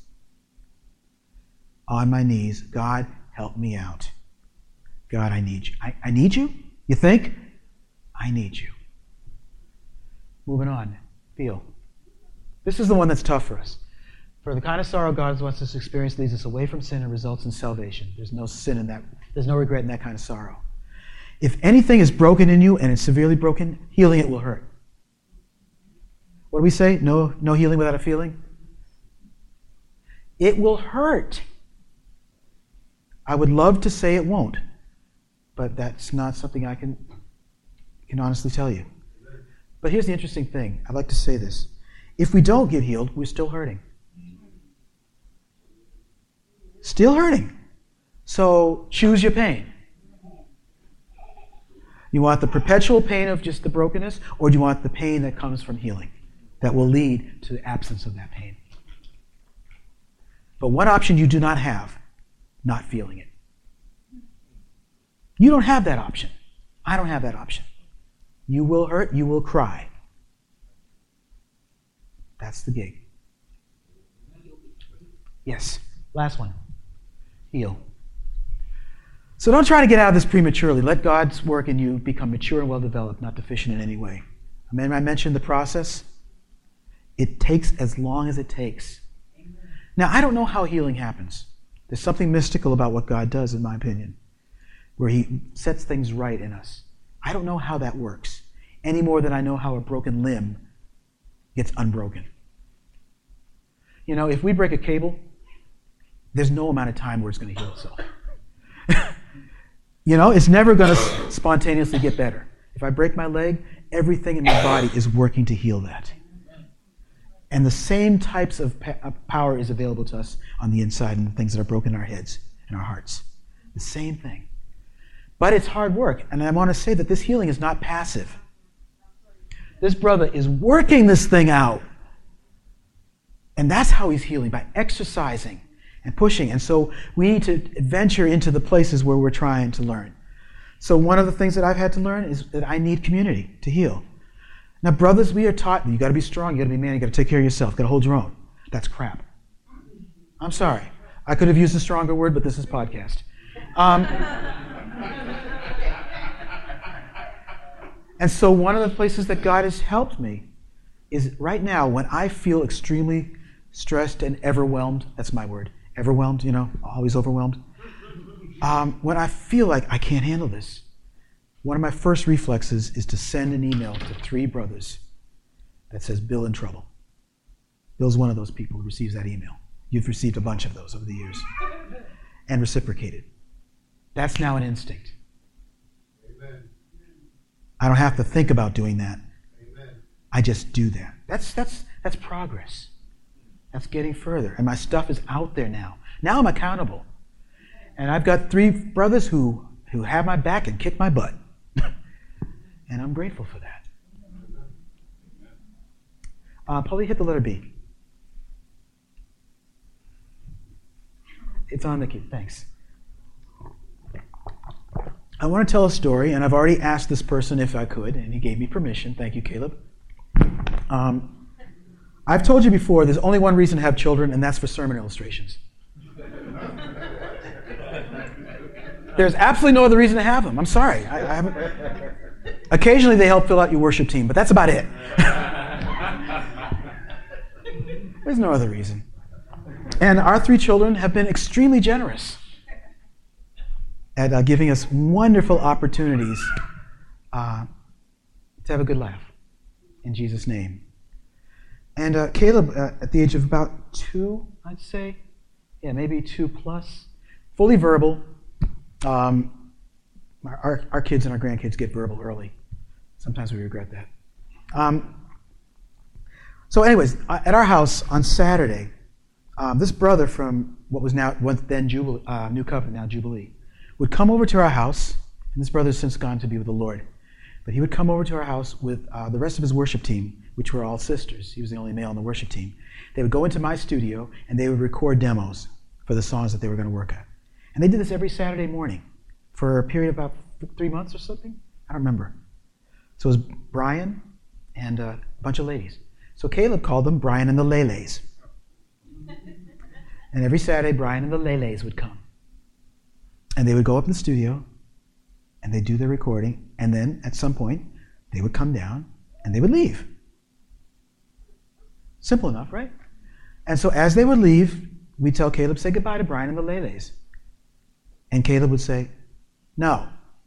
On my knees, God, help me out. God, I need you. I need you? You think? I need you. Moving on. Feel. This is the one that's tough for us. For the kind of sorrow God wants us to experience leads us away from sin and results in salvation. There's no sin in that. There's no regret in that kind of sorrow. If anything is broken in you and it's severely broken, healing it will hurt. What do we say? No healing without a feeling? It will hurt. I would love to say it won't, but that's not something I can honestly tell you. But here's the interesting thing. I'd like to say this. If we don't get healed, we're still hurting. Still hurting. So choose your pain. You want the perpetual pain of just the brokenness, or do you want the pain that comes from healing that will lead to the absence of that pain? But one option you do not have, not feeling it. You don't have that option. I don't have that option. You will hurt, you will cry. That's the gig. Yes. Last one. Heal. So don't try to get out of this prematurely. Let God's work in you become mature and well-developed, not deficient in any way. I mentioned the process. It takes as long as it takes. Now, I don't know how healing happens. There's something mystical about what God does, in my opinion, where He sets things right in us. I don't know how that works, any more than I know how a broken limb gets unbroken. You know, if we break a cable, there's no amount of time where it's going to heal itself. You know, it's never going to spontaneously get better. If I break my leg, everything in my body is working to heal that. And the same types of power is available to us on the inside and the things that are broken in our heads and our hearts. The same thing. But it's hard work. And I want to say that this healing is not passive. This brother is working this thing out. And that's how he's healing, by exercising and pushing. And so we need to venture into the places where we're trying to learn. So one of the things that I've had to learn is that I need community to heal. Now, brothers, we are taught you got to be strong, you got to be man, you got to take care of yourself, got to hold your own. That's crap. I'm sorry. I could have used a stronger word, but this is podcast. And so one of the places that God has helped me is right now when I feel extremely stressed and overwhelmed. That's my word. Overwhelmed, you know, always overwhelmed. When I feel like I can't handle this, one of my first reflexes is to send an email to 3 brothers that says, Bill in trouble. Bill's one of those people who receives that email. You've received a bunch of those over the years. And reciprocated. That's now an instinct. Amen. I don't have to think about doing that. Amen. I just do that. That's progress. That's getting further. And my stuff is out there now. Now I'm accountable. And I've got 3 brothers who have my back and kick my butt. And I'm grateful for that. Paulie, hit the letter B. It's on the key. Thanks. I want to tell a story, and I've already asked this person if I could, and he gave me permission. Thank you, Caleb. I've told you before, there's only one reason to have children, and that's for sermon illustrations. There's absolutely no other reason to have them. I'm sorry. I haven't. Occasionally they help fill out your worship team, but that's about it. There's no other reason. And our 3 children have been extremely generous at giving us wonderful opportunities to have a good laugh in Jesus' name. And Caleb, at the age of about 2, I'd say, maybe 2 plus, fully verbal. Our kids and our grandkids get verbal early. Sometimes we regret that. So anyways, at our house on Saturday, this brother from what was then Jubilee, New Covenant, now Jubilee, would come over to our house, and this brother's since gone to be with the Lord, but he would come over to our house with the rest of his worship team, which were all sisters. He was the only male on the worship team. They would go into my studio, and they would record demos for the songs that they were going to work at. And they did this every Saturday morning for a period of about 3 months or something. I don't remember. So it was Brian and a bunch of ladies. So Caleb called them Brian and the Lele's. And every Saturday, Brian and the Lele's would come. And they would go up in the studio, and they'd do their recording, and then at some point, they would come down, and they would leave. Simple enough, right? And so as they would leave, we'd tell Caleb, say goodbye to Brian and the Lele's. And Caleb would say, no.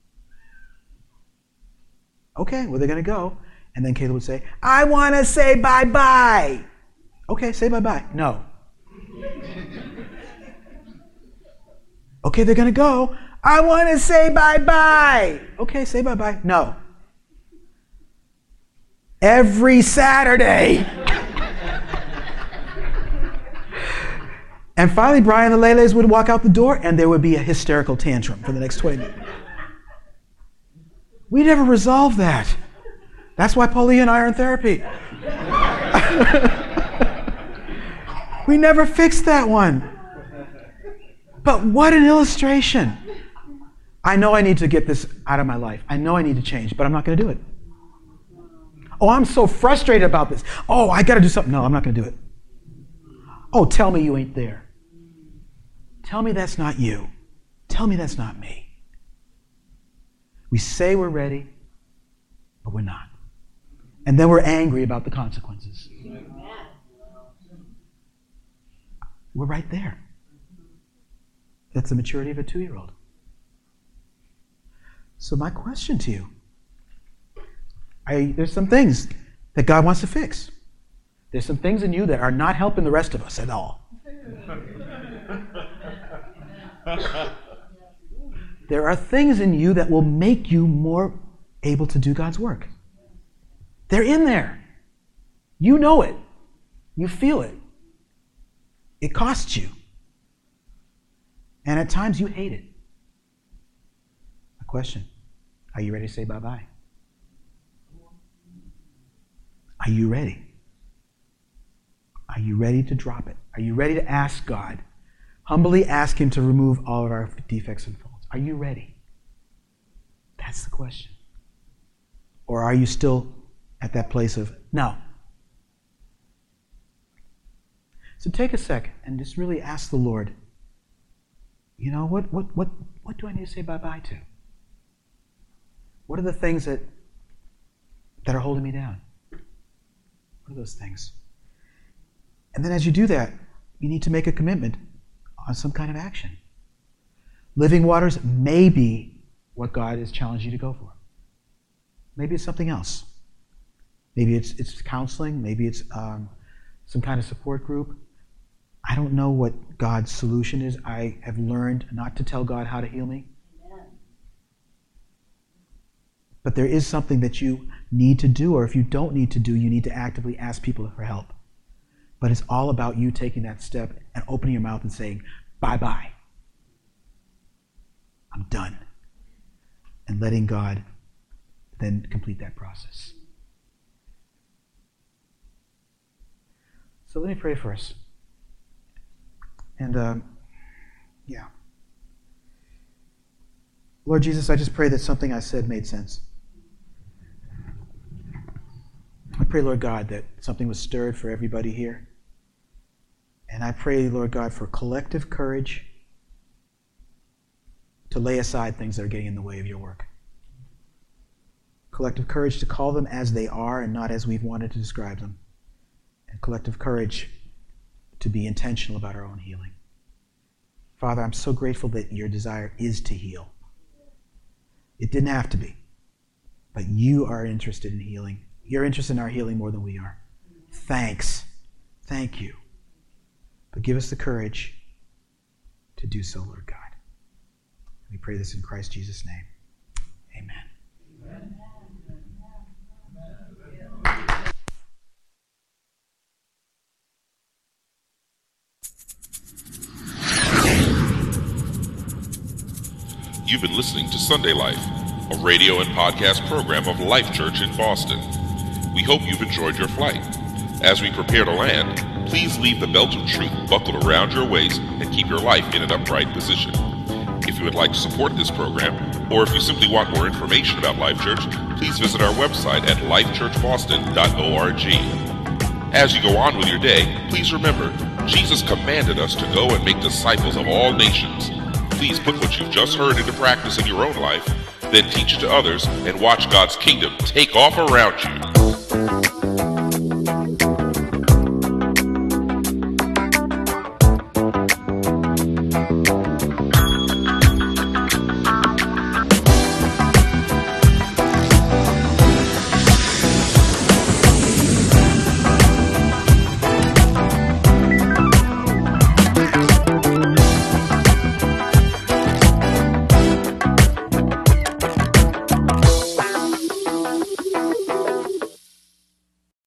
Okay, well, they're going to go. And then Caleb would say, I want to say bye-bye. Okay, say bye-bye. No. Okay, they're going to go. I want to say bye-bye. Okay, say bye-bye. No. Every Saturday. And finally, Brian and the Lele's would walk out the door, and there would be a hysterical tantrum for the next 20 minutes. We never resolved that. That's why Paulie and I are in therapy. We never fixed that one. But what an illustration. I know I need to get this out of my life. I know I need to change, but I'm not going to do it. Oh, I'm so frustrated about this. Oh, I got to do something. No, I'm not going to do it. Oh, tell me you ain't there. Tell me that's not you. Tell me that's not me. We say we're ready, but we're not. And then we're angry about the consequences. We're right there. That's the maturity of a 2-year-old. So my question to you, there's some things that God wants to fix. There's some things in you that are not helping the rest of us at all. There are things in you that will make you more able to do God's work. They're in there. You know it. You feel it. It costs you. And at times you hate it. A question. Are you ready to say bye-bye? Are you ready? Are you ready to drop it? Are you ready to ask God? Humbly ask Him to remove all of our defects and faults. Are you ready? That's the question. Or are you still at that place of, no? So take a second and just really ask the Lord, you know, what do I need to say bye-bye to? What are the things that are holding me down? What are those things? And then as you do that, you need to make a commitment on some kind of action. Living Waters may be what God has challenged you to go for. Maybe it's something else. Maybe it's counseling. Maybe it's some kind of support group. I don't know what God's solution is. I have learned not to tell God how to heal me. Amen. But there is something that you need to do, or if you don't need to do, you need to actively ask people for help. But it's all about you taking that step and opening your mouth and saying, bye-bye. I'm done. And letting God then complete that process. So let me pray for us. And, Lord Jesus, I just pray that something I said made sense. I pray, Lord God, that something was stirred for everybody here. And I pray, Lord God, for collective courage to lay aside things that are getting in the way of your work. Collective courage to call them as they are and not as we've wanted to describe them. And collective courage to be intentional about our own healing. Father, I'm so grateful that your desire is to heal. It didn't have to be, but you are interested in healing. You're interested in our healing more than we are. Thanks. Thank you. But give us the courage to do so, Lord God. We pray this in Christ Jesus' name. Amen. You've been listening to Sunday Life, a radio and podcast program of Life Church in Boston. We hope you've enjoyed your flight. As we prepare to land, please leave the belt of truth buckled around your waist and keep your life in an upright position. If you would like to support this program, or if you simply want more information about Life Church, please visit our website at lifechurchboston.org. As you go on with your day, please remember, Jesus commanded us to go and make disciples of all nations. Please put what you've just heard into practice in your own life, then teach it to others and watch God's kingdom take off around you.